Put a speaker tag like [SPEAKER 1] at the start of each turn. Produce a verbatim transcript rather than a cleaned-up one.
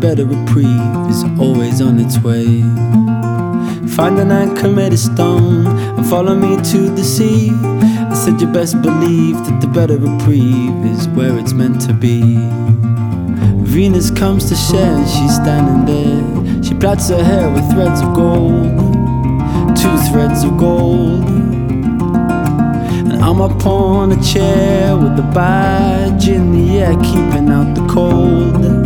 [SPEAKER 1] better reprieve is always on its way. Find an anchor made of stone and follow me to the sea. I said you best believe that the better reprieve is where it's meant to be. Venus comes to share and she's standing there. She plaits her hair with threads of gold, two threads of gold. And I'm up on a chair with a badge in the air, keeping out the cold.